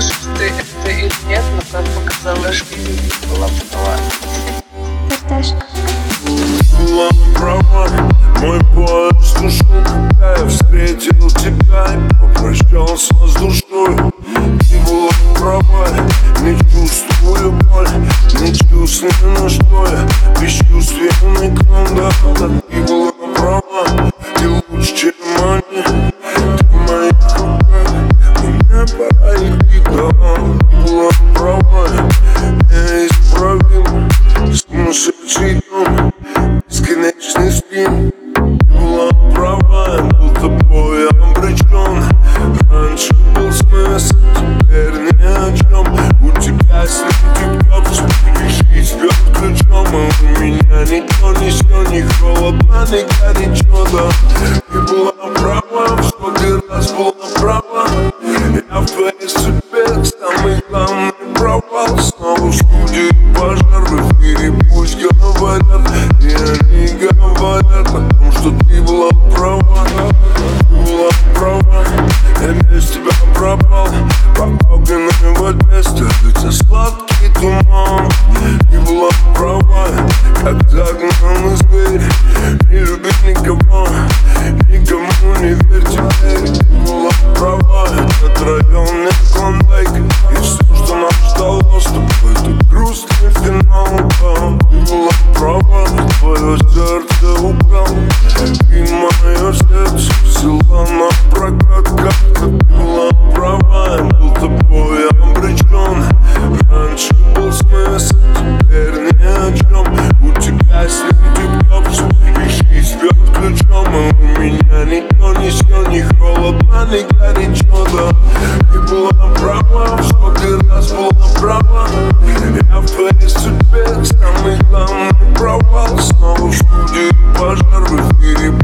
ты это или нет, но как показала жизнь, была права. Была права, мой поезд ушел, когда я встретил тебя и попрощался с душой. Ты была права, не чувствую боль, не чувствую, на что я бесчувственный клон. Да, ты была права, ты лучше, чем они, ты в моих руках, мне пора идти домой. Ты была права, неисправим, сумасшедший дом, бесконечный спин. Ты была права, я был тобой обречен. Раньше был смысл, теперь ни о чем. У тебя след тёплый, видишь, и спёт ключом. А у меня никто не сё, ни холодно, ни горячо, да. Ты была права, в сотый раз была права. Я в твоей судьбе самый главный провал. Снова в студии пожар, в эфире пусть говорят, и они говорят о том, что ты была права. Ты была права, я без тебя пропал. Попал к иного места, где сладкий туман. Ты была права, когда гнал из двери. Не любить никого, никому не верь теперь. Ты была права, я травил мне клондайк. И все, что нам ждало с тобой, это грустный финал. Ты была права, твое сердце украл. И мое сердце взяла на прокат. Как-то ты была права, я был тобой обречен. Раньше был смысл, теперь ни о чем. У тебя след тёплый, видишь, и спёт ключом. А у меня никто не сё, ни холодно, ни горячо, да. Ты была права, в сотый раз была права. Я в твоей судьбе самый главный провал. Снова в студии пожар, в эфире